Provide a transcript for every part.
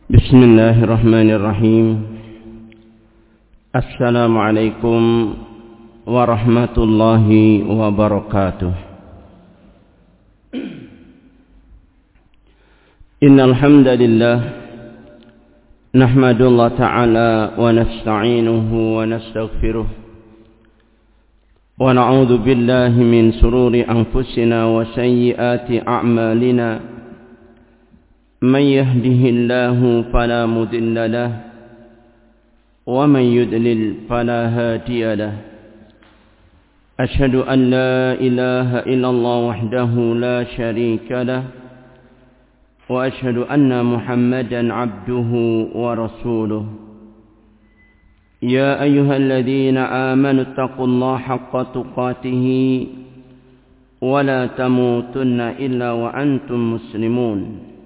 بسم الله الرحمن الرحيم. السلام عليكم ورحمة الله وبركاته. إن الحمد لله نحمد الله تعالى ونستعينه ونستغفره ونعوذ بالله من شرور أنفسنا وسيئات أعمالنا. من يهده الله فلا مضل له ومن يضلل فلا هادي له. أشهد أن لا إله إلا الله وحده لا شريك له وأشهد أن محمدا عبده ورسوله. يا أيها الذين آمنوا اتقوا الله حق تقاته ولا تموتن إلا وأنتم مسلمون.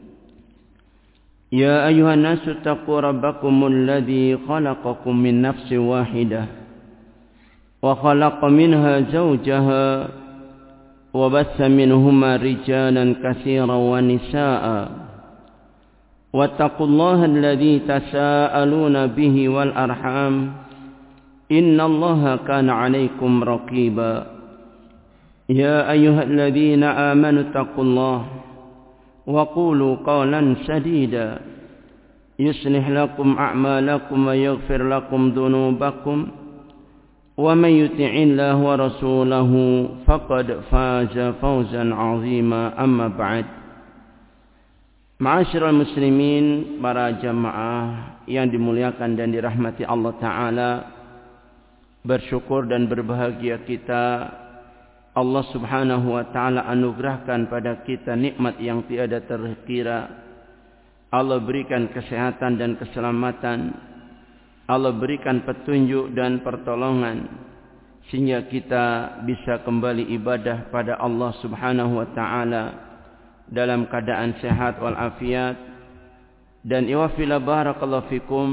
يا أيها الناس اتقوا ربكم الذي خلقكم من نفس واحدة وخلق منها زوجها وبث منهما رجالا كثيرا ونساء واتقوا الله الذي تساءلون به والأرحام إن الله كان عليكم رقيبا. يا أيها الذين آمنوا اتقوا الله وقولوا قولا سديدا يصلح لكم أعمالكم ويغفر لكم ذنوبكم ومن يطع الله ورسوله فقد فاز فوزا عظيما. أما بعد. Ma'asyiral muslimin, para jamaah yang dimuliakan dan dirahmati Allah Ta'ala, bersyukur dan berbahagia kita Allah Subhanahu wa Ta'ala anugerahkan pada kita nikmat yang tiada terkira. Allah berikan kesehatan dan keselamatan. Allah berikan petunjuk dan pertolongan sehingga kita bisa kembali ibadah pada Allah Subhanahu wa Ta'ala dalam keadaan sehat walafiat. Dan iwafila barakallahu fikum,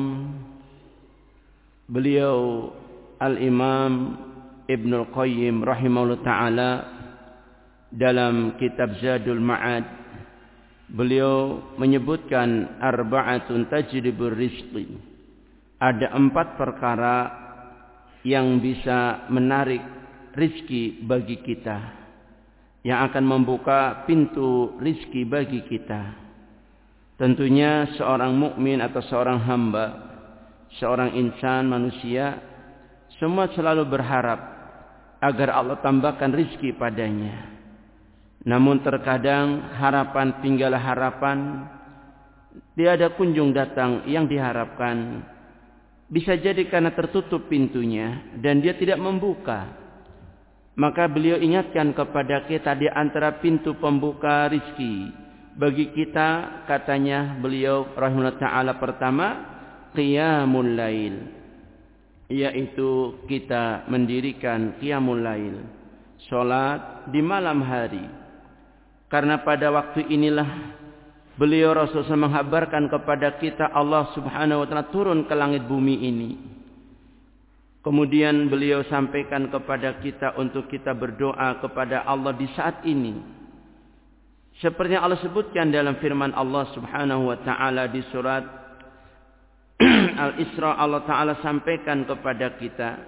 beliau Al-Imam Ibnul Qayyim rahimahullah ta'ala dalam kitab Zadul Ma'ad, beliau menyebutkan arba'atun tajlibur rizqi. Ada 4 perkara yang bisa menarik rizki bagi kita, yang akan membuka pintu rizki bagi kita. Tentunya seorang mukmin atau seorang hamba, seorang insan manusia, semua selalu berharap agar Allah tambahkan rizki padanya. Namun terkadang harapan tinggal harapan, tiada kunjung datang yang diharapkan. Bisa jadi karena tertutup pintunya dan dia tidak membuka. Maka beliau ingatkan kepada kita di antara pintu pembuka rizki bagi kita, katanya beliau rahimahullah ta'ala, pertama qiyamul lail, yaitu kita mendirikan qiyamul lail, salat di malam hari. Karena pada waktu inilah beliau Rasulullah menghabarkan kepada kita Allah Subhanahu wa Ta'ala turun ke langit bumi ini. Kemudian beliau sampaikan kepada kita untuk kita berdoa kepada Allah di saat ini. Seperti yang Allah sebutkan dalam firman Allah Subhanahu wa Ta'ala di surat Al-Isra, Allah Ta'ala sampaikan kepada kita,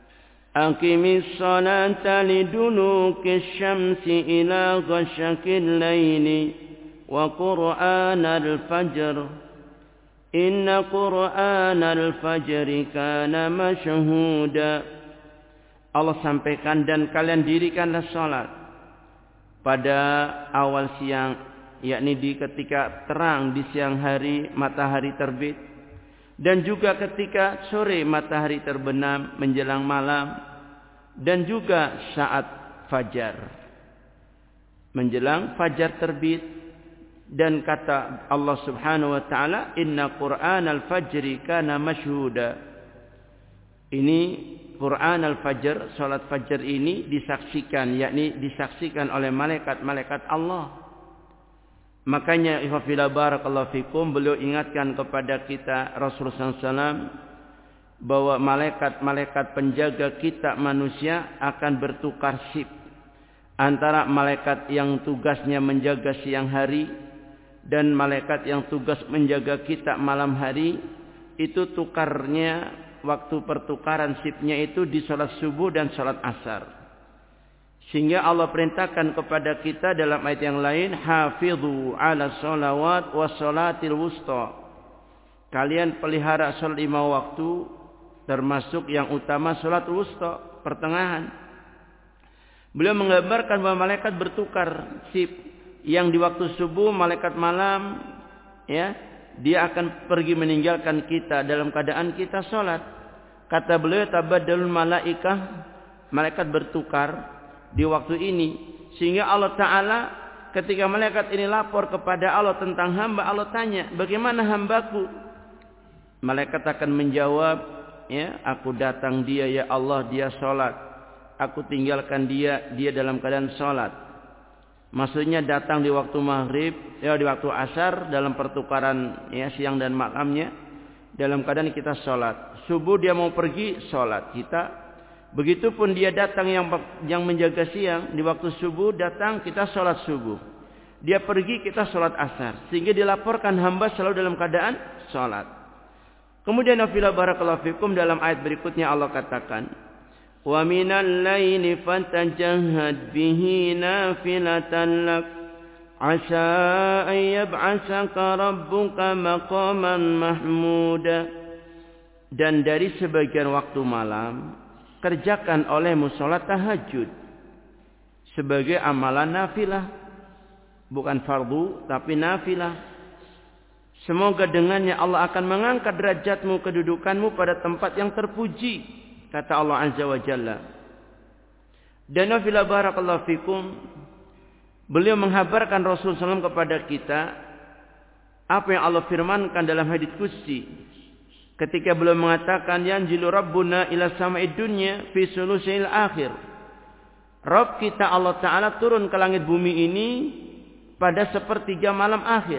aqimis salata liduluki syamsi ila ghashakil layli wa qur'anal fajr inna qur'anal fajri kana mashhuda. Allah sampaikan, dan kalian dirikanlah salat pada awal siang, yakni di ketika terang di siang hari matahari terbit, dan juga ketika sore matahari terbenam menjelang malam, dan juga saat fajar menjelang fajar terbit. Dan kata Allah Subhanahu wa Ta'ala, inna qur'anal fajri kana mashhuda. Ini Quran al-fajr, salat fajar ini disaksikan, yakni disaksikan oleh malaikat-malaikat Allah. Makanya ifafila barakallahu fikum, beliau ingatkan kepada kita Rasulullah SAW bahwa malaikat-malaikat penjaga kita manusia akan bertukar shift antara malaikat yang tugasnya menjaga siang hari dan malaikat yang tugas menjaga kita malam hari itu tukarnya waktu pertukaran shiftnya itu di salat subuh dan salat asar. Sehingga Allah perintahkan kepada kita dalam ayat yang lain, hafidhu ala sholawat was sholatil wusta. Kalian pelihara salat 5 waktu, termasuk yang utama salat wusta, pertengahan. Beliau menggambarkan bahwa malaikat bertukar shift. Yang di waktu subuh, malaikat malam, ya, dia akan pergi meninggalkan kita dalam keadaan kita salat. Kata beliau, tabaddalul malaikah, malaikat bertukar di waktu ini, sehingga Allah Ta'ala ketika malaikat ini lapor kepada Allah tentang hamba, Allah tanya, bagaimana hambaku? Malaikat akan menjawab, ya, aku datang dia ya Allah, dia sholat. Aku tinggalkan dia dalam keadaan sholat. Maksudnya datang di waktu maghrib, ya, di waktu asar, dalam pertukaran, ya, siang dan malamnya, dalam keadaan kita sholat. Subuh dia mau pergi, sholat kita. Begitupun dia datang yang menjaga siang, di waktu subuh datang kita sholat subuh. Dia pergi kita sholat asar. Sehingga dilaporkan hamba selalu dalam keadaan sholat. Kemudian afila barakallahu fikum, dalam ayat berikutnya Allah katakan, wa minal laili fatajahhad bihi nafilatan lak asa an yab'asaka rabbuka maqaman mahmuda. Dan dari sebagian waktu malam kerjakan olehmu sholat tahajud sebagai amalan nafilah, bukan fardu tapi nafilah. Semoga dengannya Allah akan mengangkat derajatmu, kedudukanmu pada tempat yang terpuji, kata Allah Azza wa Jalla. Dan nafilah barakallahu fikum, beliau menghabarkan Rasul SAW kepada kita apa yang Allah firmankan dalam hadits qudsi. Ketika beliau mengatakan, yanzilu rabbuna ila sama'id dunya fi sulusil akhir. Rabb kita Allah Ta'ala turun ke langit bumi ini pada sepertiga malam akhir.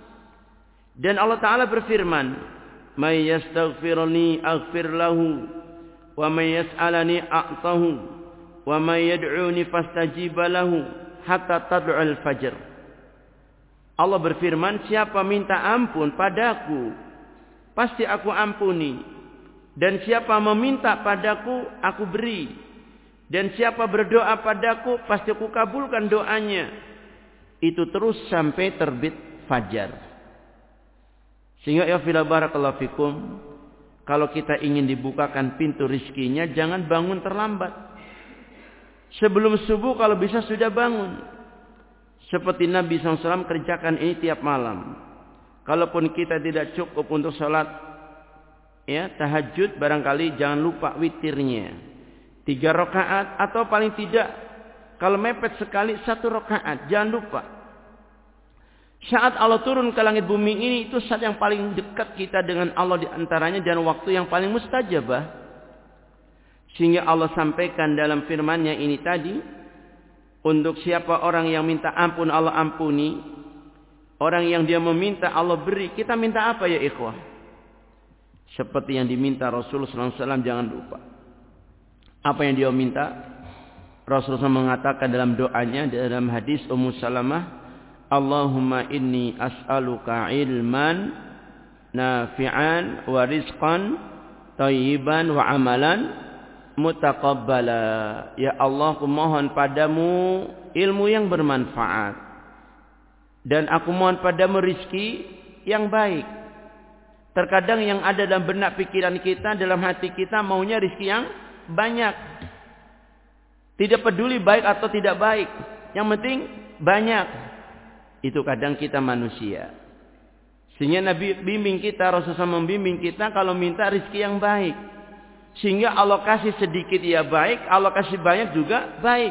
Dan Allah Ta'ala berfirman, may yastaghfiruni aghfir lahu, wa may yas'alani a'tahu, wa may yad'uni fastajiba lahu, hatta tad'ul fajr. Allah berfirman, siapa minta ampun padaku, pasti aku ampuni. Dan siapa meminta padaku, aku beri. Dan siapa berdoa padaku, pasti aku kabulkan doanya. Itu terus sampai terbit fajar. Sehingga ya fila barakallahu fikum, kalau kita ingin dibukakan pintu rizkinya, jangan bangun terlambat. Sebelum subuh kalau bisa sudah bangun. Seperti Nabi SAW kerjakan ini tiap malam. Kalaupun kita tidak cukup untuk sholat, ya, tahajud, barangkali jangan lupa witirnya 3 rakaat, atau paling tidak kalau mepet sekali 1 rakaat, jangan lupa. Saat Allah turun ke langit bumi ini, itu saat yang paling dekat kita dengan Allah di antaranya, dan waktu yang paling mustajabah. Sehingga Allah sampaikan dalam firman-Nya ini tadi, untuk siapa orang yang minta ampun Allah ampuni, orang yang dia meminta Allah beri. Kita minta apa ya ikhwah? Seperti yang diminta Rasulullah SAW, jangan lupa. Apa yang dia minta? Rasulullah mengatakan dalam doanya, dalam hadis Ummu Salamah, Allahumma inni as'aluka ilman nafi'an wa rizqan thayyiban wa amalan mutaqabbala. Ya Allah, aku mohon padamu ilmu yang bermanfaat, dan aku mohon padamu rizki yang baik. Terkadang yang ada dalam benak pikiran kita, dalam hati kita, maunya rizki yang banyak. Tidak peduli baik atau tidak baik, yang penting banyak. Itu kadang kita manusia. Sehingga Nabi bimbing kita, Rasulullah membimbing kita kalau minta rizki yang baik. Sehingga Allah kasih sedikit ya baik, Allah kasih banyak juga baik.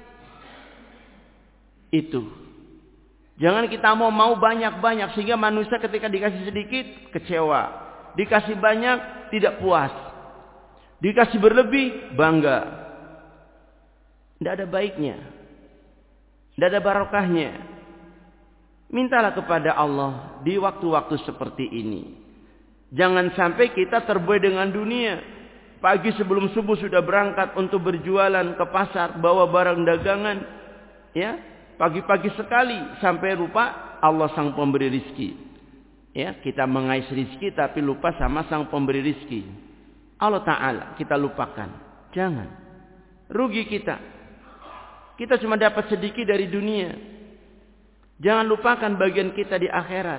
Itu. Jangan kita mau banyak-banyak, sehingga manusia ketika dikasih sedikit kecewa, dikasih banyak tidak puas, dikasih berlebih bangga. Tidak ada baiknya, tidak ada barokahnya. Mintalah kepada Allah di waktu-waktu seperti ini. Jangan sampai kita terbuai dengan dunia. Pagi sebelum subuh sudah berangkat untuk berjualan ke pasar, bawa barang dagangan, ya. Pagi-pagi sekali sampai lupa Allah sang pemberi rizki. Ya, kita mengais rizki tapi lupa sama sang pemberi rizki. Allah Ta'ala kita lupakan. Jangan. Rugi kita. Kita cuma dapat sedikit dari dunia. Jangan lupakan bagian kita di akhirat.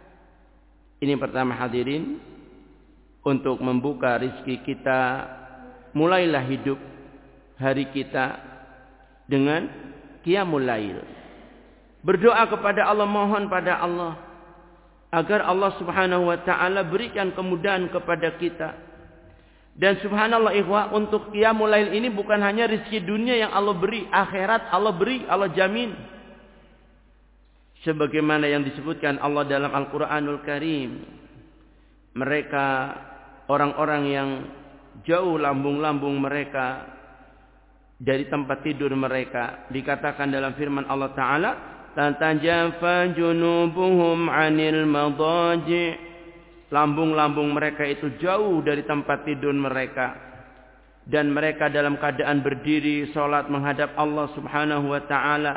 Ini pertama hadirin. Untuk membuka rizki kita. Mulailah hidup hari kita dengan qiyamul lail. Berdoa kepada Allah, mohon pada Allah agar Allah Subhanahu wa taala berikan kemudahan kepada kita. Dan subhanallah ikhwah, untuk qiyamul lail ini bukan hanya rezeki dunia yang Allah beri, akhirat Allah beri, Allah jamin. Sebagaimana yang disebutkan Allah dalam Al-Qur'anul Karim. Mereka orang-orang yang jauh lambung-lambung mereka dari tempat tidur mereka, dikatakan dalam firman Allah Ta'ala, tatajafa junubuhum 'anil madaji', lambung-lambung mereka itu jauh dari tempat tidur mereka, dan mereka dalam keadaan berdiri salat menghadap Allah Subhanahu wa taala.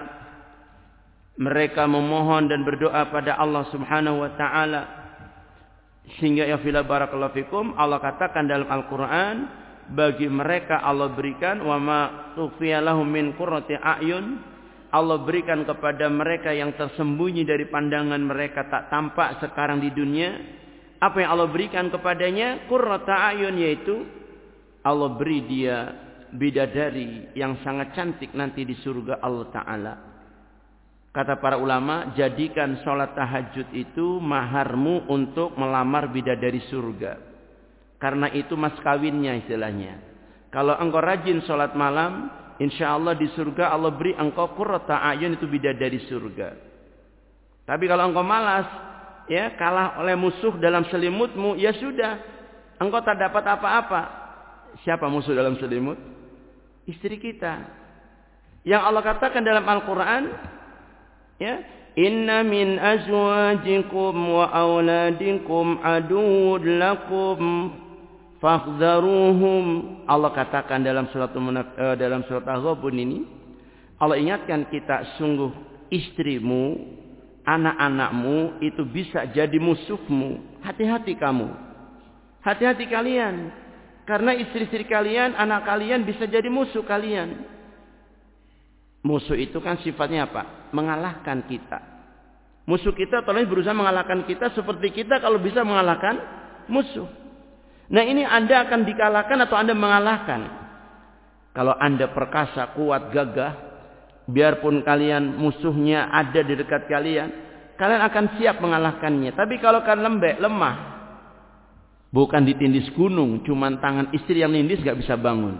Mereka memohon dan berdoa pada Allah Subhanahu wa taala, sehingga ya fila barakallahu fikum, Allah katakan dalam Al-Qur'an, bagi mereka Allah berikan wa ma tukhfiya lahum min qurrati a'yun, Allah berikan kepada mereka yang tersembunyi dari pandangan mereka, tak tampak sekarang di dunia. Apa yang Allah berikan kepadanya? Qurrata a'yun, yaitu Allah beri dia bidadari yang sangat cantik nanti di surga Allah Ta'ala. Kata para ulama, jadikan sholat tahajud itu maharmu untuk melamar bidadari surga. Karena itu mas kawinnya istilahnya. Kalau engkau rajin sholat malam, insya Allah di surga Allah beri engkau qurrata a'yun, itu bidadari surga. Tapi kalau engkau malas, ya kalah oleh musuh dalam selimutmu, ya sudah, engkau tak dapat apa-apa. Siapa musuh dalam selimut? Istri kita. Yang Allah katakan dalam Al-Quran, ya, inna min azwajikum wa auladikum aduwwun lakum fahdharuhum. Allah katakan dalam surat Al-Ghabun ini, Allah ingatkan kita, sungguh istrimu, anak-anakmu itu bisa jadi musuhmu. Hati-hati kamu. Hati-hati kalian. Karena istri-istri kalian, anak kalian bisa jadi musuh kalian. Musuh itu kan sifatnya apa? Mengalahkan kita. Musuh kita tolong berusaha mengalahkan kita seperti kita kalau bisa mengalahkan musuh. Nah ini Anda akan dikalahkan atau Anda mengalahkan? Kalau Anda perkasa, kuat, gagah, biarpun kalian musuhnya ada di dekat kalian, kalian akan siap mengalahkannya. Tapi kalau kalian lembek, lemah, bukan ditindis gunung, cuman tangan istri yang nindis gak bisa bangun.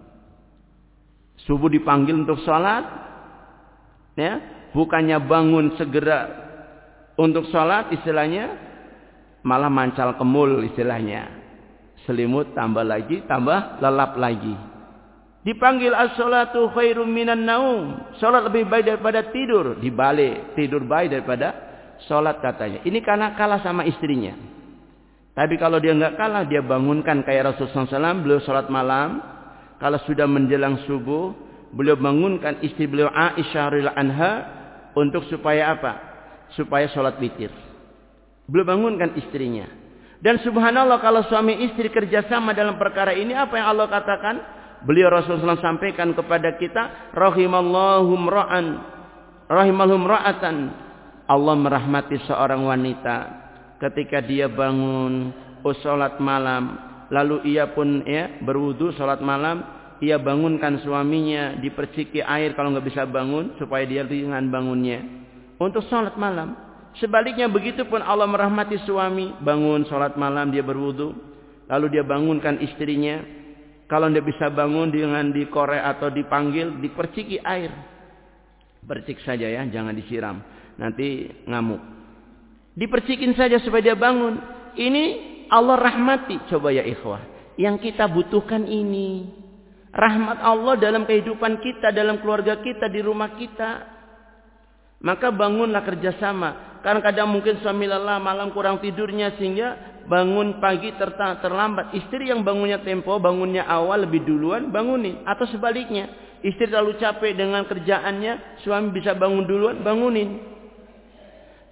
Subuh dipanggil untuk sholat, ya, bukannya bangun segera untuk sholat, istilahnya malah mancal kemul istilahnya. Selimut tambah lagi, tambah lelap lagi. Dipanggil as-sholatu khairum minan naum, sholat lebih baik daripada tidur. Dibalik, tidur baik daripada sholat katanya. Ini karena kalah sama istrinya. Tapi kalau dia nggak kalah, dia bangunkan kayak Rasulullah SAW. Beliau sholat malam. Kalau sudah menjelang subuh, beliau bangunkan istri beliau Aisyah radhiyallahu anha untuk supaya apa? Supaya sholat witir. Beliau bangunkan istrinya. Dan subhanallah, kalau suami istri kerjasama dalam perkara ini, apa yang Allah katakan? Beliau Rasulullah SAW sampaikan kepada kita, rahimallahum ra'atan. Allah merahmati seorang wanita ketika dia bangun, sholat malam, lalu ia pun berwudu sholat malam, ia bangunkan suaminya, diperciki air kalau nggak bisa bangun supaya dia ringan bangunnya untuk sholat malam. Sebaliknya begitu pun Allah merahmati suami, bangun sholat malam dia berwudu, lalu dia bangunkan istrinya. Kalau dia bisa bangun dengan dikorek atau dipanggil, diperciki air, percik saja ya, jangan disiram, nanti ngamuk. Dipercikin saja supaya dia bangun. Ini Allah rahmati. Coba ya ikhwah, yang kita butuhkan ini rahmat Allah dalam kehidupan kita, dalam keluarga kita, di rumah kita. Maka bangunlah kerjasama. Karena kadang mungkin suami lelah, malam kurang tidurnya, sehingga bangun pagi terlambat. Istri yang bangunnya tempo, bangunnya awal lebih duluan, bangunin. Atau sebaliknya, istri terlalu capek dengan kerjaannya, suami bisa bangun duluan, bangunin.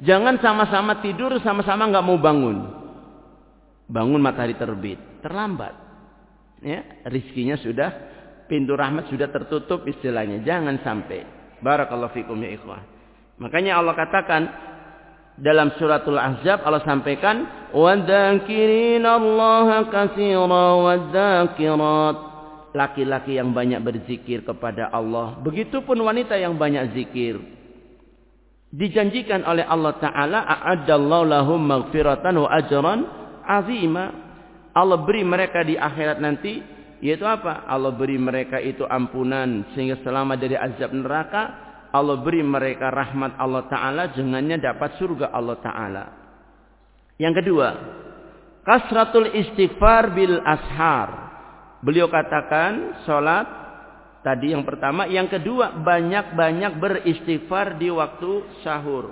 Jangan sama-sama tidur, sama-sama nggak mau bangun. Bangun matahari terbit, terlambat. Ya, rizkinya sudah, pintu rahmat sudah tertutup istilahnya. Jangan sampai. Barakallahu fikum ya ikhwah. Makanya Allah katakan dalam suratul Ahzab, Allah sampaikan, وَذَاكِرِينَ كَثِيرًا وَالذَّاكِرَاتِ. Laki-laki yang banyak berzikir kepada Allah, begitupun wanita yang banyak zikir. Dijanjikan oleh Allah Ta'ala, a'addallahu lahum maghfiratan wa ajran azima. Allah beri mereka di akhirat nanti, yaitu apa? Allah beri mereka itu ampunan sehingga selamat dari azab neraka. Allah beri mereka rahmat Allah Ta'ala, dengannya dapat surga Allah Ta'ala. Yang kedua, kasratul istighfar bil ashar. Beliau katakan salat tadi yang pertama, yang kedua banyak-banyak beristighfar di waktu sahur.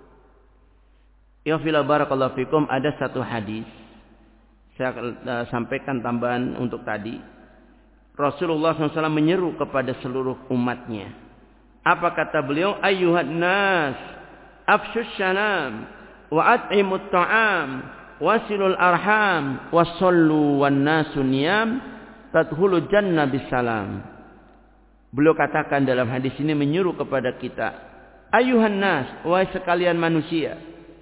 Ya fila barakallahu fikum, ada satu hadis saya sampaikan tambahan untuk tadi. Rasulullah SAW menyeru kepada seluruh umatnya. Apa kata beliau? Ayyuhan nas, afshus salam wa at'imut ta'am wasilul arham wasallu wan nasu niyam tadkhulu jannah bisalam. Beliau katakan dalam hadis ini menyuruh kepada kita, ayuhan nas, wahai sekalian manusia.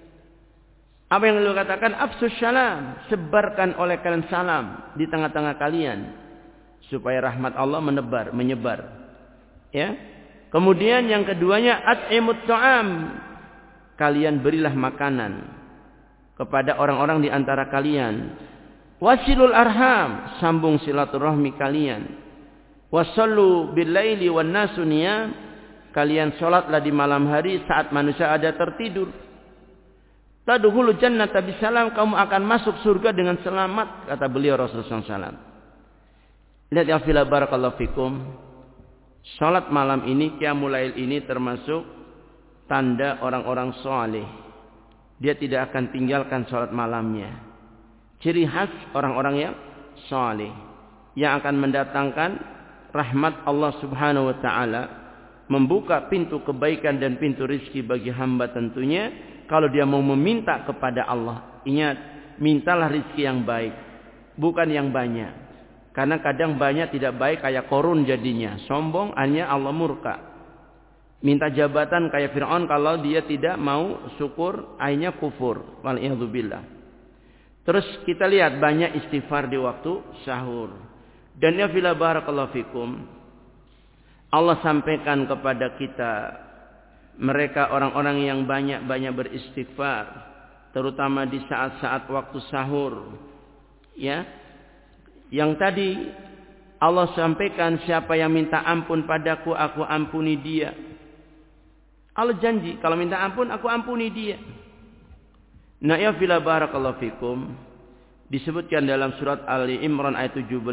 Apa yang beliau katakan? Afsus salam, sebarkan oleh kalian salam di tengah-tengah kalian supaya rahmat Allah menyebar. Ya. Kemudian yang keduanya, at'imut ta'am, kalian berilah makanan kepada orang-orang di antara kalian. Wasilul arham, sambung silaturahmi kalian. Wasallu bil laili wan nasu niyam, kalian salatlah di malam hari saat manusia ada tertidur. Tadkhulu jannata bisalam, kamu akan masuk surga dengan selamat, kata beliau Rasulullah SAW. Lihat ya fila barakallahu fikum. Salat malam ini, qiyamul lail ini termasuk tanda orang-orang saleh. Dia tidak akan tinggalkan salat malamnya. Ciri khas orang-orang yang saleh, yang akan mendatangkan rahmat Allah Subhanahu wa taala, membuka pintu kebaikan dan pintu rizki bagi hamba tentunya kalau dia mau meminta kepada Allah. Ingat, mintalah rizki yang baik, bukan yang banyak. Karena kadang banyak tidak baik, kayak Korun jadinya, sombong, hanya Allah murka. Minta jabatan kayak Fir'aun, kalau dia tidak mau syukur, akhirnya kufur. Wal'iyadzubillah. Terus kita lihat banyak istighfar di waktu sahur. Dan ya fila barakallahu fikum, Allah sampaikan kepada kita, mereka orang-orang yang banyak-banyak beristighfar, terutama di saat-saat waktu sahur. Ya, yang tadi Allah sampaikan, siapa yang minta ampun padaku, aku ampuni dia. Allah janji, kalau minta ampun, aku ampuni dia. Nah ya fila barakallahu fikum, disebutkan dalam surat Ali Imran ayat 17,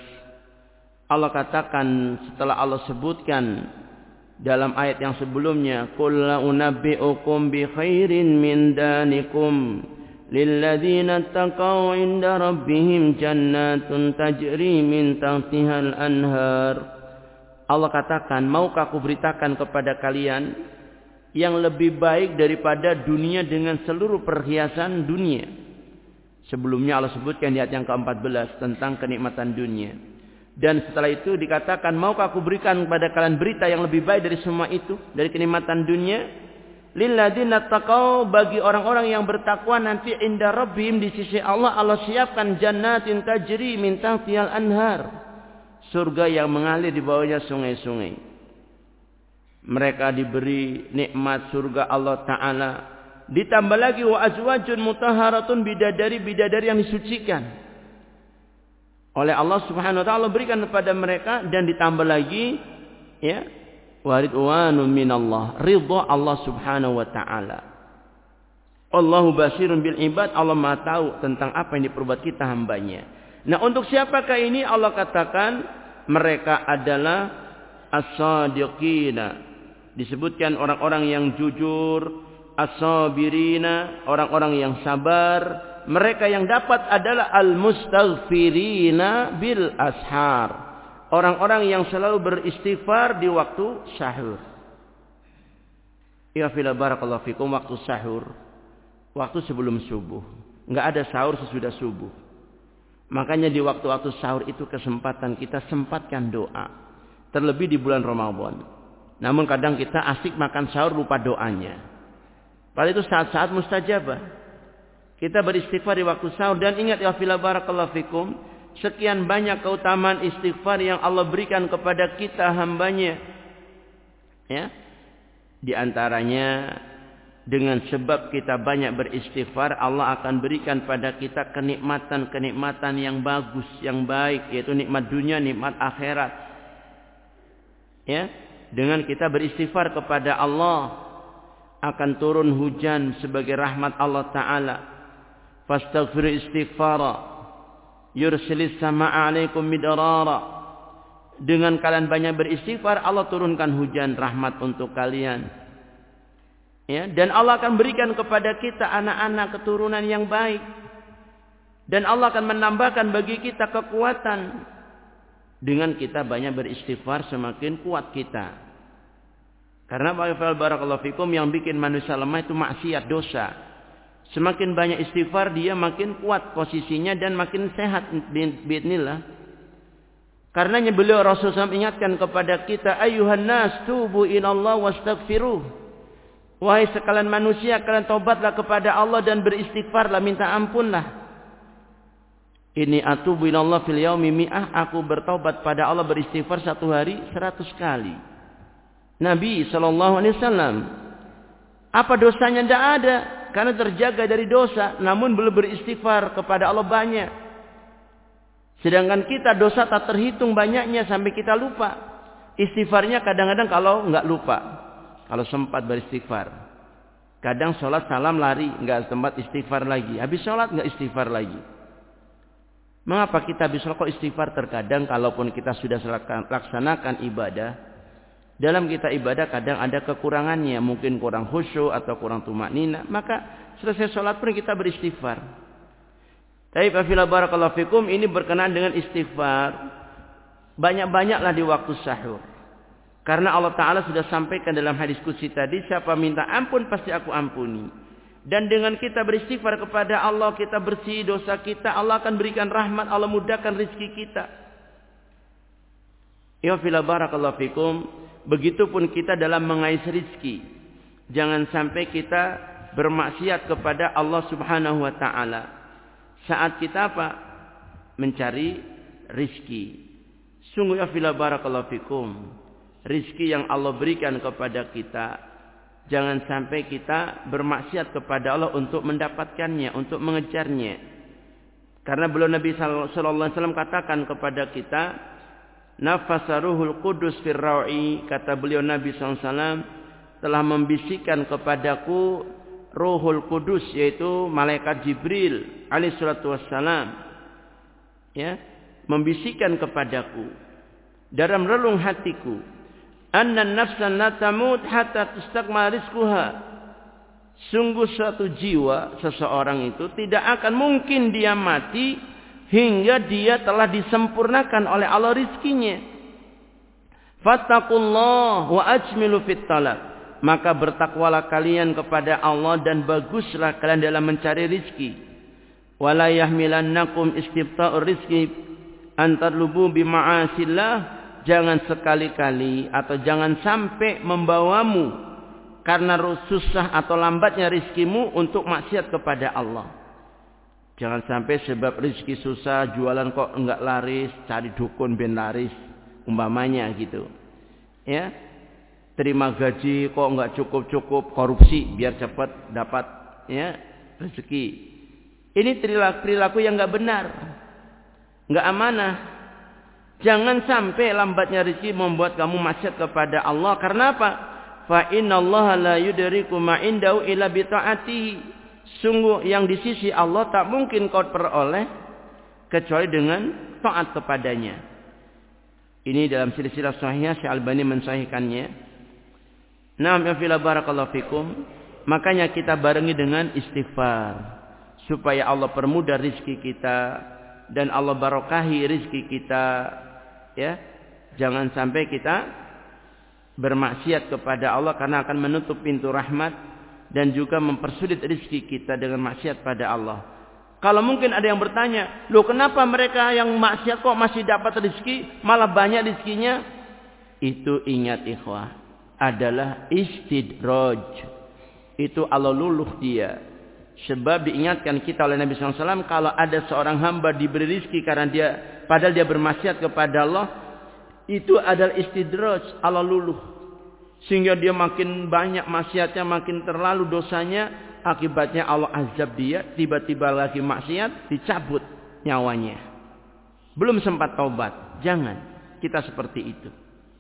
Allah katakan setelah Allah sebutkan dalam ayat yang sebelumnya, qul la unabbi'ukum bi khairin min danikum lilladzina taqaw 'inda rabbihim jannatun tajri min tahtihal anhar. Allah katakan, maukah aku beritakan kepada kalian yang lebih baik daripada dunia dengan seluruh perhiasan dunia. Sebelumnya Allah sebutkan di ayat yang ke-14 tentang kenikmatan dunia. Dan setelah itu dikatakan, maukah aku berikan kepada kalian berita yang lebih baik dari semua itu, dari kenikmatan dunia? Lilladzina taqaw, bagi orang-orang yang bertakwa nanti inda rabbihim, di sisi Allah, Allah siapkan jannatin tajri min tahtihal anhar, surga yang mengalir di bawahnya sungai-sungai. Mereka diberi nikmat surga Allah Ta'ala. Ditambah lagi wa azwajun mutahharatun, bidadari-bidadari yang disucikan oleh Allah Subhanahu wa taala, berikan kepada mereka. Dan ditambah lagi ya, waridwanun minallah, ridha Allah Subhanahu wa taala. Allahu basirun bil ibad, Allah Maha tahu tentang apa yang diperbuat kita hambanya. Nah, untuk siapakah ini? Allah katakan mereka adalah as-sadiqina, disebutkan orang-orang yang jujur, as-sabirina, orang-orang yang sabar. Mereka yang dapat adalah al-mustaghfirina bil ashar, orang-orang yang selalu beristighfar di waktu sahur. Ya fila barakallahu fikum, waktu sahur, waktu sebelum subuh. Enggak ada sahur sesudah subuh. Makanya di waktu-waktu sahur itu kesempatan kita sempatkan doa. Terlebih di bulan Ramadan. Namun kadang kita asik makan sahur lupa doanya. Padahal itu saat-saat mustajabah. Kita beristighfar di waktu sahur. Dan ingat ya fila barakallahu fikum, sekian banyak keutamaan istighfar yang Allah berikan kepada kita hambanya. Ya. Di antaranya dengan sebab kita banyak beristighfar, Allah akan berikan pada kita kenikmatan-kenikmatan yang bagus, yang baik, yaitu nikmat dunia, nikmat akhirat. Ya, dengan kita beristighfar kepada Allah akan turun hujan sebagai rahmat Allah Ta'ala. Fastaghfiru istighfara yursilis sama'a alaikum midrara. Dengan kalian banyak beristighfar, Allah turunkan hujan rahmat untuk kalian. Ya, dan Allah akan berikan kepada kita anak-anak keturunan yang baik. Dan Allah akan menambahkan bagi kita kekuatan. Dengan kita banyak beristighfar, semakin kuat kita. Karena barakallahu fikum, yang bikin manusia lemah itu maksiat, dosa. Semakin banyak istighfar, dia makin kuat posisinya dan makin sehat biidznillah. Karenanya beliau Rasulullah SAW ingatkan kepada kita, ayyuhan nas tubu ilallah wastaghfiruh. Wahai sekalian manusia, kalian taubatlah kepada Allah dan beristighfarlah, minta ampunlah. Ini atubu ilallah fil yaumi mi'ah, aku bertaubat pada Allah beristighfar satu hari 100 kali. Nabi SAW, apa dosanya? Tidak ada, karena terjaga dari dosa, namun belum beristighfar kepada Allah banyak. Sedangkan kita dosa tak terhitung banyaknya sampai kita lupa. Istighfarnya kadang-kadang kalau enggak lupa, kalau sempat beristighfar. Kadang sholat salam lari, enggak sempat istighfar lagi. Habis sholat enggak istighfar lagi. Mengapa kita habis sholat kok istighfar? Terkadang kalaupun kita sudah laksanakan ibadah, dalam kita ibadah kadang ada kekurangannya. Mungkin kurang khusyuk atau kurang tumaknina. Maka selesai sholat pun kita beristighfar. Tapi afila barakallahu fikum, ini berkenaan dengan istighfar. Banyak-banyaklah di waktu sahur. Karena Allah Ta'ala sudah sampaikan dalam hadis qudsi tadi, siapa minta ampun pasti aku ampuni. Dan dengan kita beristighfar kepada Allah, kita bersih dosa kita, Allah akan berikan rahmat, Allah mudahkan rezeki kita. Ya afila barakallahu fikum, begitupun kita dalam mengais rezeki. Jangan sampai kita bermaksiat kepada Allah Subhanahu wa Ta'ala. Saat kita apa? Mencari rizki. Sungguh ya fila barakallahu fikum, rizki yang Allah berikan kepada kita, jangan sampai kita bermaksiat kepada Allah untuk mendapatkannya, untuk mengejarnya. Karena beliau Nabi sallallahu alaihi wasallam katakan kepada kita, nafasa ruhul qudus fir ra'i, kata beliau Nabi sallallahu alaihi wasallam telah membisikkan kepadaku Ruhul Kudus, yaitu malaikat Jibril alaihi salatu wassalam, ya, membisikkan kepadaku dalam relung hatiku, anna nafsan la tamut hatta tastakmal rizquha. Sungguh suatu jiwa, seseorang itu tidak akan mungkin dia mati hingga dia telah disempurnakan oleh Allah rizkinya. Fattaqullah wa ajmilu fit talab. Maka bertakwalah kalian kepada Allah dan baguslah kalian dalam mencari rizki. Wala yahmilannakum istibta'ur rizki antarlubu bima'asillah. Jangan sekali-kali atau jangan sampai membawamu karena susah atau lambatnya rizkimu untuk maksiat kepada Allah. Jangan sampai sebab rizki susah, jualan kok enggak laris, cari dukun ben laris, umpamanya gitu. Ya. Terima gaji kok enggak cukup-cukup, korupsi biar cepat dapat ya rezeki. Ini perilaku yang enggak benar, enggak amanah. Jangan sampai lambatnya rezeki membuat kamu maksiat kepada Allah. Karena apa? Fa innallaha la yudriku ma indahu illa bi ta'atihi. Sungguh yang di sisi Allah tak mungkin kau peroleh kecuali dengan taat kepadanya. Ini dalam silsilah sahihah Syekh Albani mensahihkannya. Naam ya fila barakallahu fikum, makanya kita barengi dengan istighfar supaya Allah permudah rizki kita dan Allah barokahi rizki kita, ya. Jangan sampai kita bermaksiat kepada Allah karena akan menutup pintu rahmat dan juga mempersulit rezeki kita dengan maksiat pada Allah. Kalau mungkin ada yang bertanya, loh kenapa mereka yang maksiat kok masih dapat rezeki, malah banyak rezekinya? Itu ingat ikhwah, adalah istidraj. Itu Allah luluh dia. Sebab diingatkan kita oleh Nabi SAW, kalau ada seorang hamba diberi rezeki karena padahal dia bermaksiat kepada Allah, itu adalah istidraj, Allah luluh. Sehingga dia makin banyak maksiatnya, makin terlalu dosanya, akibatnya Allah azab dia, tiba-tiba lagi maksiat, dicabut nyawanya. Belum sempat taubat. Jangan kita seperti itu.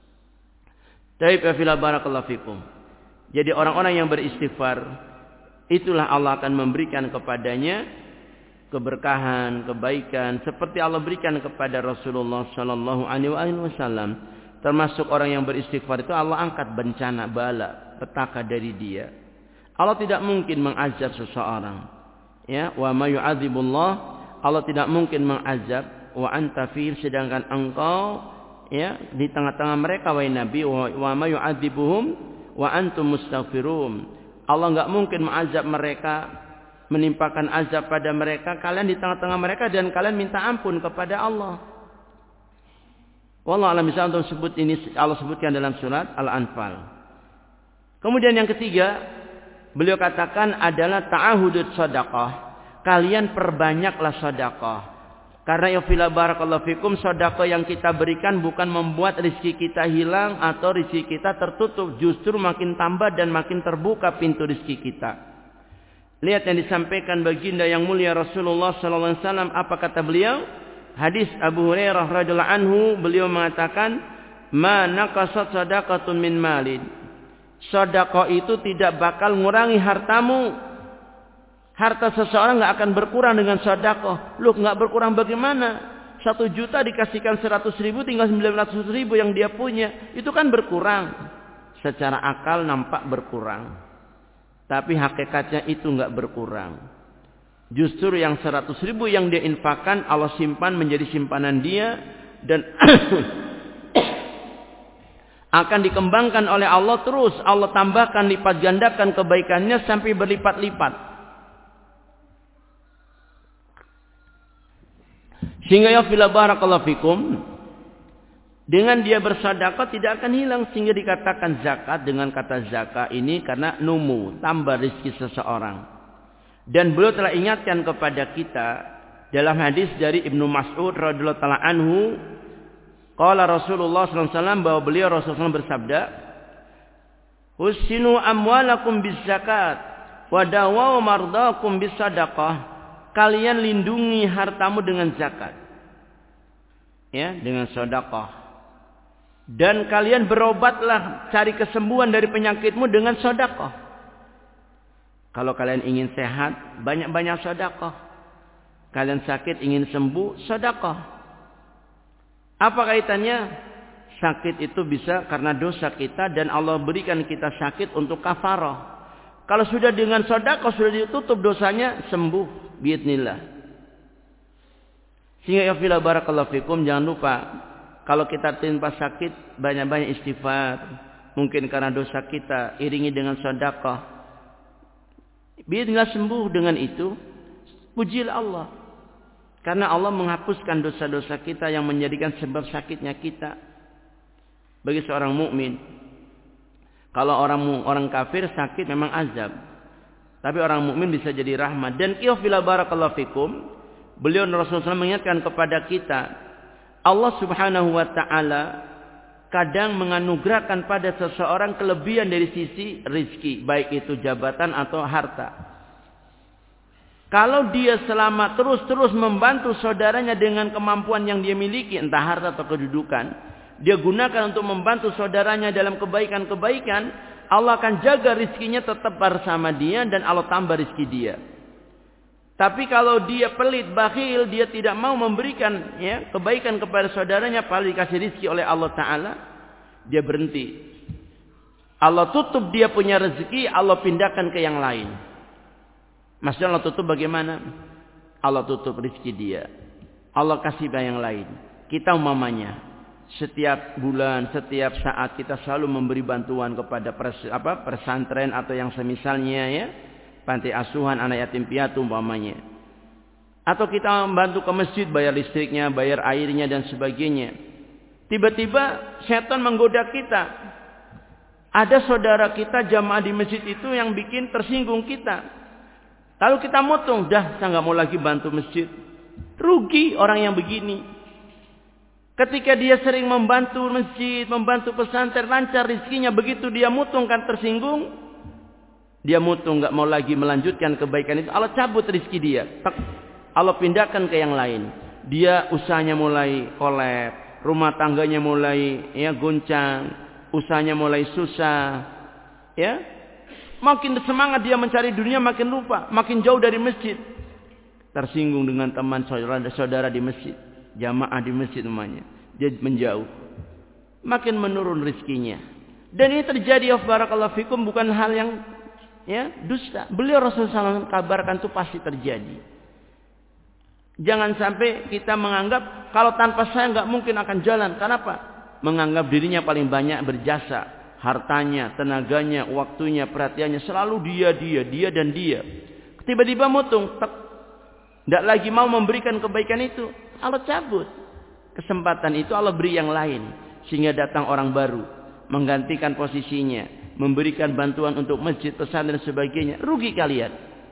Taib ya barakallahu fikum. Jadi orang-orang yang beristighfar, itulah Allah akan memberikan kepadanya keberkahan, kebaikan seperti Allah berikan kepada Rasulullah sallallahu alaihi wasallam. Termasuk orang yang beristighfar itu Allah angkat bencana, bala, petaka dari dia. Allah tidak mungkin mengazab seseorang. Ya, wa may yu'adzibullah, Allah tidak mungkin mengazab wa anta fi, sedangkan engkau ya di tengah-tengah mereka wahai Nabi, wa may yu'adzibuhum wa antum mustaghfirun. Allah enggak mungkin mengazab mereka, menimpakan azab pada mereka, kalian di tengah-tengah mereka dan kalian minta ampun kepada Allah. Wallahu a'lam bishawab. Untuk sebut ini Allah sebutkan dalam surat Al-Anfal. Kemudian yang ketiga, beliau katakan adalah ta'ahudut sedekah. Kalian perbanyaklah sedekah. Karena ya fila barakallahu fikum, sedekah yang kita berikan bukan membuat rezeki kita hilang atau rezeki kita tertutup, justru makin tambah dan makin terbuka pintu rezeki kita. Lihat yang disampaikan baginda yang mulia Rasulullah sallallahu alaihi wasallam, apa kata beliau? Hadis Abu Hurairah radhiyallahu anhu, beliau mengatakan, "Ma naqasat shadaqatun min malin." Sedekah itu tidak bakal ngurangi hartamu. Harta seseorang enggak akan berkurang dengan sedekah. Loh, enggak berkurang bagaimana? 1 juta dikasihkan 100.000, tinggal 900.000 yang dia punya. Itu kan berkurang. Secara akal nampak berkurang. Tapi hakikatnya itu enggak berkurang. Justru yang 100.000 yang dia infakkan, Allah simpan menjadi simpanan dia. Dan akan dikembangkan oleh Allah terus. Allah tambahkan, lipat gandakan kebaikannya sampai berlipat-lipat. Sehingga ya fila barakallahu fikum, dengan dia bersedekah tidak akan hilang. Sehingga dikatakan zakat dengan kata zakat ini karena numu, tambah rezeki seseorang. Dan beliau telah ingatkan kepada kita dalam hadis dari Ibnu Mas'ud radhiyallahu taala anhu, qala Rasulullah sallallahu alaihi wasallam, bahwa beliau Rasulullah bersabda, "Husinu amwalakum bizakat wa dawaw mardakum bisadaqah." Kalian lindungi hartamu dengan zakat. Ya, dengan sedekah. Dan kalian berobatlah, cari kesembuhan dari penyakitmu dengan sedekah. Kalau kalian ingin sehat, banyak-banyak sedekah. Kalian sakit, ingin sembuh, sedekah. Apa kaitannya? Sakit itu bisa karena dosa kita dan Allah berikan kita sakit untuk kafarah. Kalau sudah dengan sedekah sudah ditutup dosanya, sembuh biidznillah. Sehingga ya fila barakallahu fikum, jangan lupa kalau kita timpa sakit, banyak-banyak istighfar. Mungkin karena dosa kita, iringi dengan sedekah. Biarlah sembuh dengan itu. Pujilah Allah. Karena Allah menghapuskan dosa-dosa kita yang menjadikan sebab sakitnya kita. Bagi seorang mukmin, kalau orang kafir sakit memang azab. Tapi orang mukmin bisa jadi rahmat. Dan qiyafila barakallahu fikum, beliau Rasulullah SAW mengingatkan kepada kita, Allah Subhanahu wa taala kadang menganugerahkan pada seseorang kelebihan dari sisi rizki, baik itu jabatan atau harta. Kalau dia selama terus membantu saudaranya dengan kemampuan yang dia miliki, entah harta atau kedudukan, dia gunakan untuk membantu saudaranya dalam kebaikan-kebaikan, Allah akan jaga rizkinya tetap bersama dia dan Allah tambah rizki dia. Tapi kalau dia pelit, bakhil, dia tidak mau memberikan ya kebaikan kepada saudaranya, padahal dikasih rizki oleh Allah Ta'ala, dia berhenti. Allah tutup dia punya rezeki, Allah pindahkan ke yang lain. Maksudnya Allah tutup bagaimana? Allah tutup rizki dia, Allah kasih ke yang lain. Kita umpamanya setiap bulan, setiap saat kita selalu memberi bantuan kepada pesantren atau yang semisalnya ya, panti asuhan anak yatim piatu umpamanya. Atau kita membantu ke masjid, bayar listriknya, bayar airnya dan sebagainya. Tiba-tiba setan menggoda kita. Ada saudara kita jamaah di masjid itu yang bikin tersinggung kita. Lalu kita mutung, dah saya nggak mau lagi bantu masjid. Rugi orang yang begini. Ketika dia sering membantu masjid, membantu pesantren, lancar rizkinya, begitu dia mutung kan tersinggung, dia mutung nggak mau lagi melanjutkan kebaikan itu, Allah cabut rizki dia, Allah pindahkan ke yang lain. Dia usahanya mulai kolab, rumah tangganya mulai ya goncang, usahanya mulai susah, ya. Makin semangat dia mencari dunia, makin lupa, makin jauh dari masjid, tersinggung dengan teman saudara di masjid. Jamaah di masjid namanya, dia menjauh, makin menurun rizkinya. Dan ini terjadi ya barakallahu fikum, bukan hal yang ya dusta. Beliau Rasulullah SAW kabarkan itu pasti terjadi. Jangan sampai kita menganggap kalau tanpa saya nggak mungkin akan jalan. Kenapa? Menganggap dirinya paling banyak berjasa, hartanya, tenaganya, waktunya, perhatiannya selalu dia dan dia. Tiba-tiba mutung, tidak lagi mau memberikan kebaikan itu. Allah cabut kesempatan itu, Allah beri yang lain sehingga datang orang baru menggantikan posisinya, memberikan bantuan untuk masjid, pesantren dan sebagainya. Rugi kalian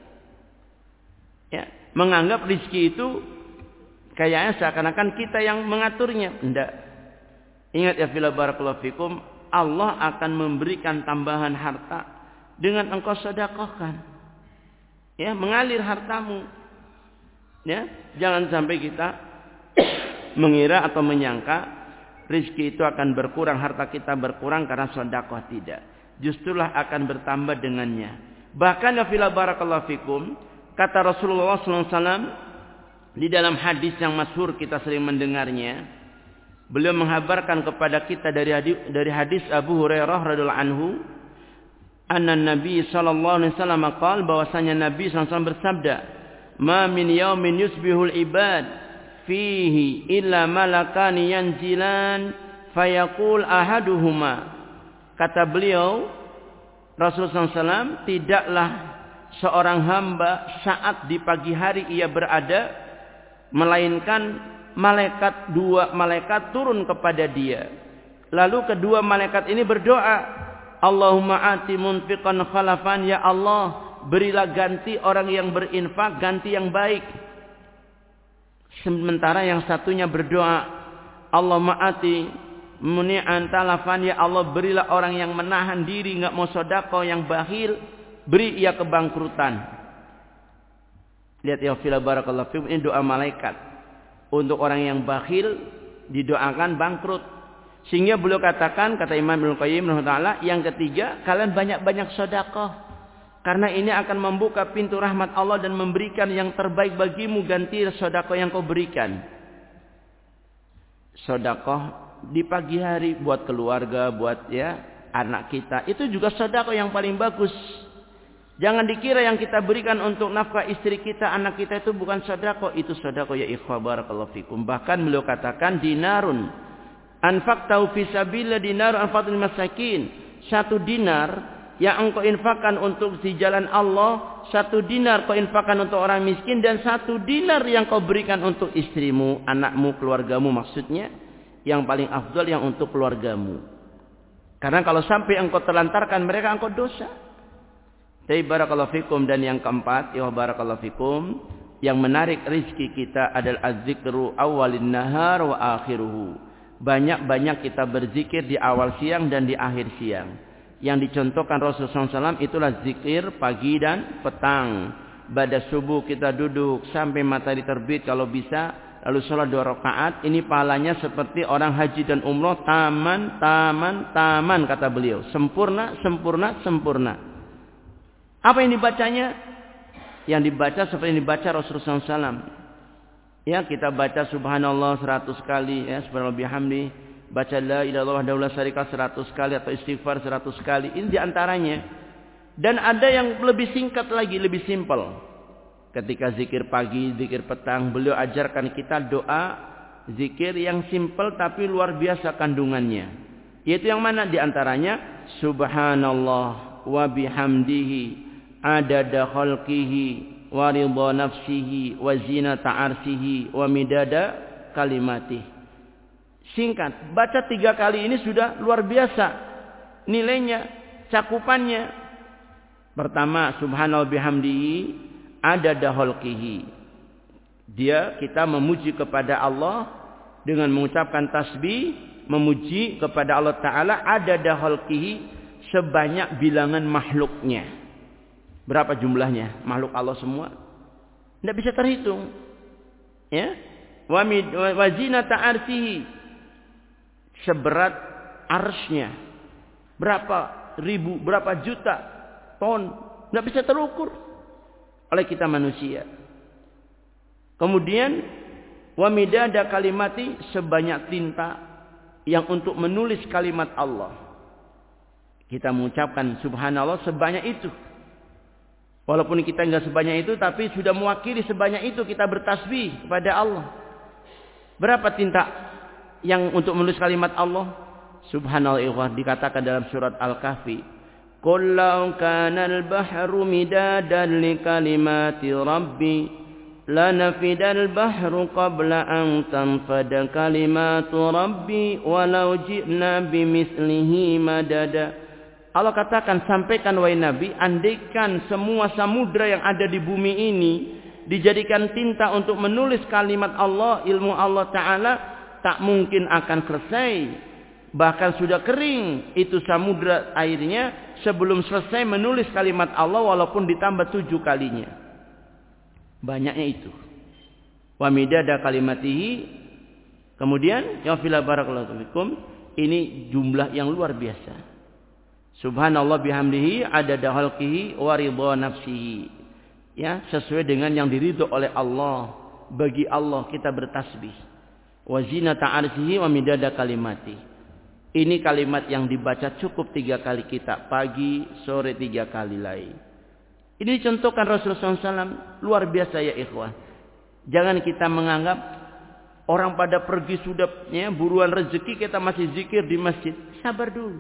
ya, menganggap rizki itu kayaknya seakan-akan kita yang mengaturnya. Tidak. Ingat ya fillah barakallahu fikum, Allah akan memberikan tambahan harta dengan engkau sedekahkan, ya, mengalir hartamu. Ya, jangan sampai kita mengira atau menyangka rizki itu akan berkurang, harta kita berkurang karena sedekah. Tidak, justrulah akan bertambah dengannya. Bahkan ya fillah barakallahu fikum, kata Rasulullah SAW di dalam hadis yang masyhur kita sering mendengarnya, beliau mengabarkan kepada kita dari hadis Abu Hurairah radhiyallahu anhu, anna Nabi sallallahu alaihi wasallam qaal, bahwasanya Nabi SAW bersabda, ma min yaumin yusbihul ibad fihi illa malakani yanzilan fayaqul ahaduhuma. Kata beliau Rasulullah SAW, tidaklah seorang hamba saat di pagi hari ia berada, melainkan dua malaikat turun kepada dia. Lalu kedua malaikat ini berdoa, Allahumma ati munfiqan khalafan, ya Allah, berilah ganti orang yang berinfak, ganti yang baik. Sementara yang satunya berdoa, Allahumma ati muni'an talafan, ya Allah, berilah orang yang menahan diri, enggak mau sedekah, yang bakhil, beri ia kebangkrutan. Lihat ya fillah barakallahu fikum, ini doa malaikat untuk orang yang bakhil, didoakan bangkrut. Sehingga beliau katakan, kata Imam Ibnu Qayyim rahimahullah, yang ketiga, kalian banyak-banyak sedekah. Karena ini akan membuka pintu rahmat Allah dan memberikan yang terbaik bagimu ganti sedekah yang kau berikan. Sedekah di pagi hari buat keluarga, buat ya anak kita, itu juga sedekah yang paling bagus. Jangan dikira yang kita berikan untuk nafkah istri kita, anak kita itu bukan sedekah, itu sedekah ya ikhwah barakallahu fikum. Bahkan beliau katakan, dinarun anfaqtahu fi sabilillah dinarun anfaqtul masakin. 1 dinar yang engkau infakkan untuk di jalan Allah, 1 dinar kau infakkan untuk orang miskin, dan 1 dinar yang kau berikan untuk istrimu, anakmu, keluargamu, maksudnya yang paling afdal yang untuk keluargamu. Karena kalau sampai engkau terlantarkan mereka, engkau dosa. Tapi barakallahu fikum, dan yang keempat, ya barakallahu fikum, yang menarik rizki kita adalah az-zikru awwalin nahar wa akhiruhu. Banyak-banyak kita berzikir di awal siang dan di akhir siang. Yang dicontohkan Rasulullah SAW itulah zikir pagi dan petang. Pada subuh kita duduk sampai matahari terbit kalau bisa, lalu sholat 2 rakaat. Ini pahalanya seperti orang haji dan umroh, taman kata beliau. Sempurna. Apa yang dibacanya? Yang dibaca seperti yang dibaca Rasulullah SAW. Ya, kita baca subhanallah 100 kali, ya, subhanallah bihamdi. Baca la ilaha illallah la syarika 100 kali, atau istighfar 100 kali. Ini diantaranya. Dan ada yang lebih singkat lagi, lebih simpel. Ketika zikir pagi, zikir petang, beliau ajarkan kita doa zikir yang simpel tapi luar biasa kandungannya. Yaitu yang mana? Di antaranya subhanallah wa bihamdihi adada khalqihi wa ridha nafsihi wa zinata arsyihi wa midada kalimatih. Singkat, baca 3 kali ini sudah luar biasa nilainya, cakupannya. Pertama, subhanallah bihamdihi adada khalqihi. Kita memuji kepada Allah dengan mengucapkan tasbih, memuji kepada Allah Ta'ala adada khalqihi, sebanyak bilangan makhluknya. Berapa jumlahnya makhluk Allah semua? Tidak bisa terhitung. Ya, wa zinata arsyihi, seberat arsy-Nya. Berapa ribu, berapa juta ton, tidak bisa terukur oleh kita manusia. Kemudian wa midada kalimati, sebanyak tinta yang untuk menulis kalimat Allah. Kita mengucapkan subhanallah sebanyak itu. Walaupun kita enggak sebanyak itu, tapi sudah mewakili sebanyak itu kita bertasbih kepada Allah. Berapa tinta yang untuk menulis kalimat Allah? Subhanallah, dikatakan dalam surat Al-Kahfi, qul law kana al-bahru midadan li kalimati rabbi lanafidal bahru qabla an tanfada kalimatu rabbi walau ji'na bimithlihi madada. Allah katakan, sampaikan wahai Nabi, andaikan semua samudra yang ada di bumi ini dijadikan tinta untuk menulis kalimat Allah, ilmu Allah Ta'ala, tak mungkin akan selesai. Bahkan sudah kering itu samudra airnya sebelum selesai menulis kalimat Allah, walaupun ditambah 7 kalinya. Banyaknya itu. Wa midada kalimatihi. Kemudian ya fila barakallahu fikum, ini jumlah yang luar biasa. Subhanallah bihamdihi adada khalqihi wa ridha nafsihi. Ya, sesuai dengan yang diridho oleh Allah. Bagi Allah kita bertasbih. Wa zinata arsyihi wa midada kalimati. Ini kalimat yang dibaca cukup 3 kali kita, pagi, sore 3 kali lain. Ini dicontohkan Rasulullah SAW, luar biasa ya ikhwah. Jangan kita menganggap orang pada pergi sudah ya, buruan rezeki, kita masih zikir di masjid. Sabar dulu.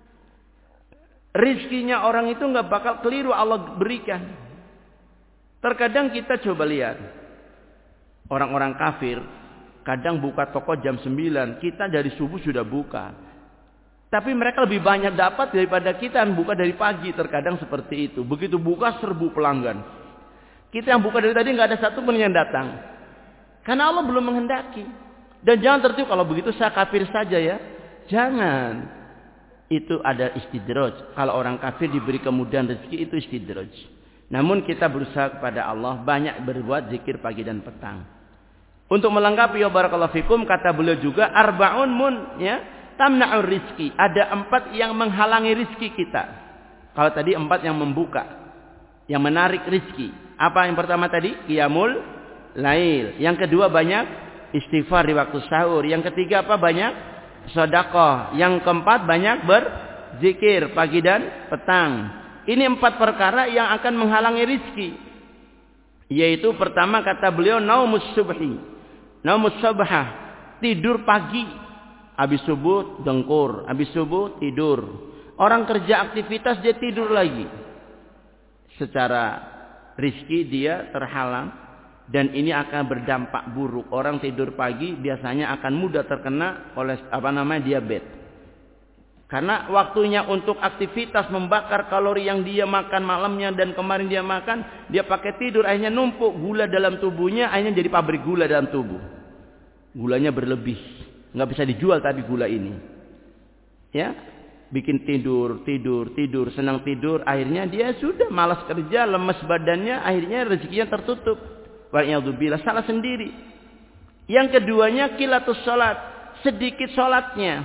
Rizkinya orang itu nggak bakal keliru Allah berikan. Terkadang kita coba lihat orang-orang kafir, kadang buka toko jam 9, kita dari subuh sudah buka. Tapi mereka lebih banyak dapat daripada kita yang buka dari pagi. Terkadang seperti itu. Begitu buka, serbu pelanggan. Kita yang buka dari tadi nggak ada satu pun yang datang. Karena Allah belum menghendaki. Dan jangan tertipu kalau begitu saya kafir saja ya. Jangan. Itu ada istidraj. Kalau orang kafir diberi kemudahan rezeki, itu istidraj. Namun kita berusaha kepada Allah banyak berbuat zikir pagi dan petang. Untuk melengkapi ya barakallahu fikum, kata beliau juga arba'un mun ya. Tamna'ur rizki. Ada 4 yang menghalangi rizki kita. Kalau tadi 4 yang membuka. Yang menarik rizki. Apa yang pertama tadi? Qiyamul lail. Yang kedua banyak istighfar di waktu sahur. Yang ketiga apa? Banyak sedekah. Yang keempat banyak berzikir pagi dan petang. Ini 4 perkara yang akan menghalangi rizki. Yaitu pertama kata beliau naumus subhi. Naumus subhah. Tidur pagi. Habis subuh dengkur, habis subuh tidur. Orang kerja aktivitas dia tidur lagi. Secara rizki dia terhalang dan ini akan berdampak buruk. Orang tidur pagi biasanya akan mudah terkena oleh diabetes. Karena waktunya untuk aktivitas membakar kalori yang dia makan malamnya dan kemarin dia makan, dia pakai tidur, akhirnya numpuk gula dalam tubuhnya, akhirnya jadi pabrik gula dalam tubuh. Gulanya berlebih. Nggak bisa dijual tadi gula ini. Ya, bikin tidur, senang tidur, akhirnya dia sudah malas kerja, lemas badannya, akhirnya rezekinya tertutup. Wa'iyadzubillah, salah sendiri. Yang keduanya qillatus salat, sedikit salatnya.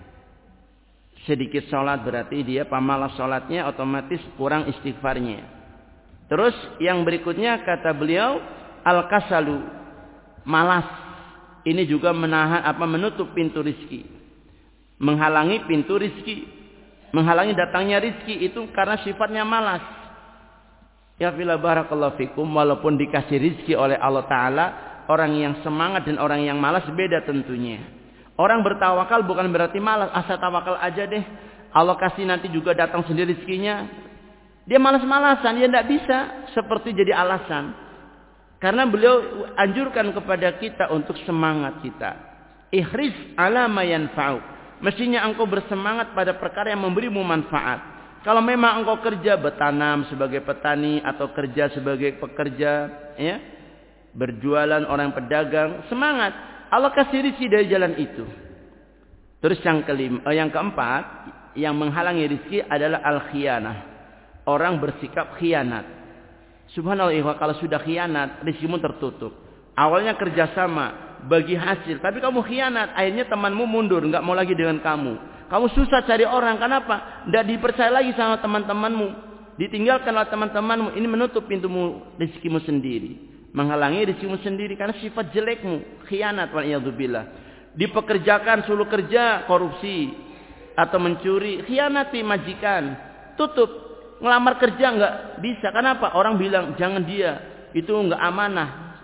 Sedikit salat berarti dia pemalas salatnya, otomatis kurang istighfarnya. Terus yang berikutnya kata beliau al-kasalu, malas. Ini juga menutup pintu rizki. Menghalangi pintu rizki. Menghalangi datangnya rizki itu karena sifatnya malas. Ya fila barakallahu fikum, walaupun dikasih rizki oleh Allah Ta'ala, Orang yang semangat dan orang yang malas beda tentunya. Orang bertawakal bukan berarti malas. Asal tawakal aja deh. Allah kasih nanti juga datang sendiri rezekinya. Dia malas-malasan. Dia tidak bisa seperti jadi alasan. Karena beliau anjurkan kepada kita untuk semangat kita. Ihris ala ma yanfa'u. Mestinya engkau bersemangat pada perkara yang memberimu manfaat. Kalau memang engkau kerja bertanam sebagai petani atau kerja sebagai pekerja, ya, berjualan orang pedagang, semangat. Allah kasih rezeki dari jalan itu. Terus yang keempat, yang menghalangi rezeki adalah al-khiyanah. Orang bersikap khianat. Subhanallah, kalau sudah khianat, rezekimu tertutup. Awalnya kerjasama, bagi hasil, tapi kamu khianat, akhirnya temanmu mundur, nggak mau lagi dengan kamu. Kamu susah cari orang, kenapa? Nggak dipercaya lagi sama teman-temanmu, ditinggalkan oleh teman-temanmu. Ini menutup pintumu rezekimu sendiri, menghalangi rezekimu sendiri karena sifat jelekmu, khianat, waliyadzubillah. Dipekerjakan, suruh kerja, korupsi atau mencuri, khianati majikan, tutup. Ngelamar kerja nggak bisa, kenapa? Orang bilang jangan dia, itu nggak amanah,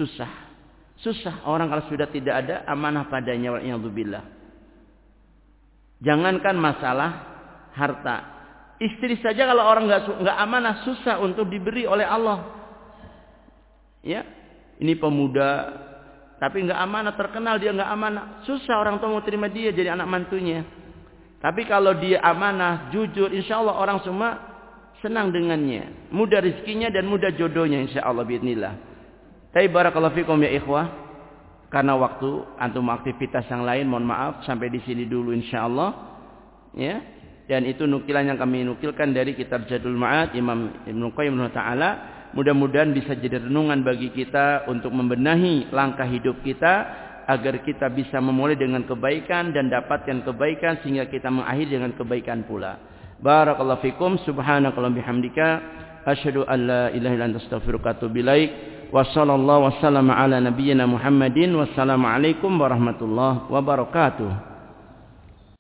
susah orang kalau sudah tidak ada amanah padanya, waliyadzubillah. Jangankan masalah harta, istri saja kalau orang nggak amanah susah untuk diberi oleh Allah. Ya, ini pemuda tapi nggak amanah, terkenal dia nggak amanah, susah orang tua mau terima dia jadi anak mantunya. Tapi kalau dia amanah, jujur, insya Allah orang semua senang dengannya, mudah rezekinya dan mudah jodohnya, insya Allah biidznillah. Tapi barakallahu fikum ya ikhwah, karena waktu antum aktivitas yang lain, mohon maaf sampai di sini dulu insya Allah, ya. Dan itu nukilan yang kami nukilkan dari kitab Zadul Ma'ad Imam Ibnu Qayyim Ta'ala. Mudah-mudahan bisa jadi renungan bagi kita untuk membenahi langkah hidup kita agar kita bisa memulai dengan kebaikan dan dapatkan kebaikan sehingga kita mengakhiri dengan kebaikan pula. Barakallahu fikum, subhanakallahumma bihamdika, asyhadu an la ilaha illa anta astaghfiruka wa atubu ilaik. Wa sallallahu wasallam ala nabiyyina Muhammadin. Wassalamu alaikum warahmatullahi wabarakatuh.